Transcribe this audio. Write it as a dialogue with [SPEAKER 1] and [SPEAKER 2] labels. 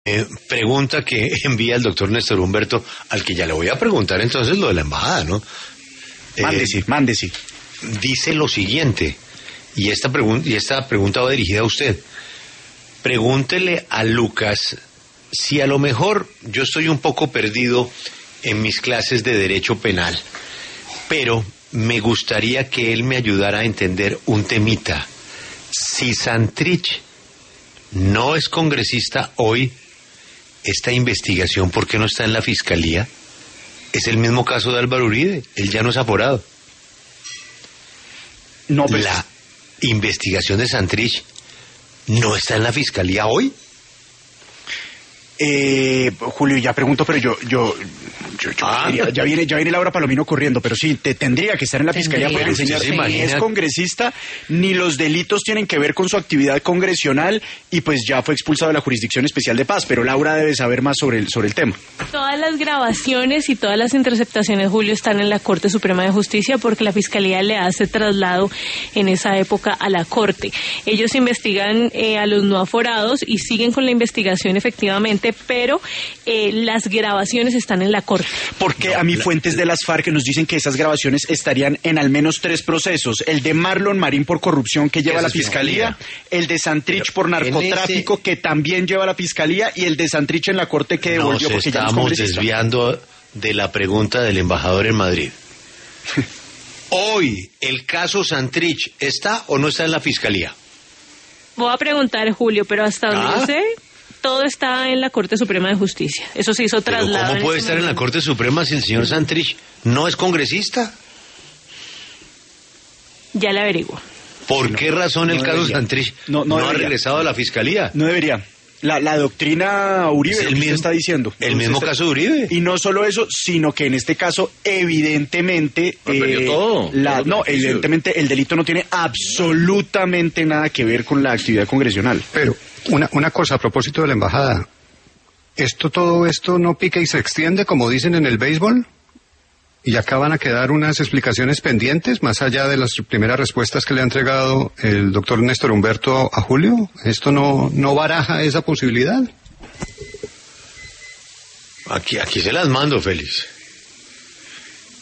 [SPEAKER 1] Pregunta que envía el doctor Néstor Humberto, al que ya le voy a preguntar entonces lo de la embajada, ¿no?
[SPEAKER 2] Mándese.
[SPEAKER 1] Dice lo siguiente, y esta pregunta va dirigida a usted. Pregúntele a Lucas si a lo mejor yo estoy un poco perdido en mis clases de derecho penal, pero me gustaría que él me ayudara a entender un temita. Si Santrich no es congresista hoy, esta investigación, ¿por qué no está en la fiscalía? Es el mismo caso de Álvaro Uribe, él ya no es aforado.
[SPEAKER 2] No, pero...
[SPEAKER 1] La investigación de Santrich no está en la fiscalía hoy.
[SPEAKER 2] Julio, ya pregunto, pero yo ya viene Laura Palomino corriendo, pero sí, tendría que estar en la fiscalía para enseñar que ni es congresista, ni los delitos tienen que ver con su actividad congresional, y pues ya fue expulsado de la Jurisdicción Especial de Paz, pero Laura debe saber más sobre el tema.
[SPEAKER 3] Todas las grabaciones y todas las interceptaciones, Julio, están en la Corte Suprema de Justicia porque la fiscalía le hace traslado en esa época a la Corte. Ellos investigan a los no aforados y siguen con la investigación efectivamente, pero las grabaciones están en la Corte.
[SPEAKER 2] Porque a mí fuentes de las FARC nos dicen que esas grabaciones estarían en al menos 3 procesos: el de Marlon Marín por corrupción, que lleva la fiscalía, el de Santrich por narcotráfico, que también lleva la fiscalía, y el de Santrich en la Corte, que devolvió porque ya no es congresista.
[SPEAKER 1] Estamos desviando de la pregunta del embajador en Madrid. Hoy, ¿el caso Santrich está o no está en la fiscalía?
[SPEAKER 3] Voy a preguntar, Julio, pero hasta donde yo sé, todo está en la Corte Suprema de Justicia. Eso se hizo traslado.
[SPEAKER 1] ¿Pero cómo puede estar en la Corte Suprema si el señor Santrich no es congresista?
[SPEAKER 3] Ya le averiguo.
[SPEAKER 1] ¿Por qué razón el caso Santrich no ha regresado a la fiscalía?
[SPEAKER 2] No debería. La doctrina Uribe, es el mismo, está diciendo.
[SPEAKER 1] El mismo caso de Uribe.
[SPEAKER 2] Y no solo eso, sino que en este caso, evidentemente, evidentemente el delito no tiene absolutamente nada que ver con la actividad congresional.
[SPEAKER 4] Pero una cosa a propósito de la embajada, todo esto no pica y se extiende, como dicen en el béisbol, y acá van a quedar unas explicaciones pendientes, más allá de las primeras respuestas que le ha entregado el doctor Néstor Humberto a Julio. ¿Esto no baraja esa posibilidad?
[SPEAKER 1] Aquí se las mando, Félix.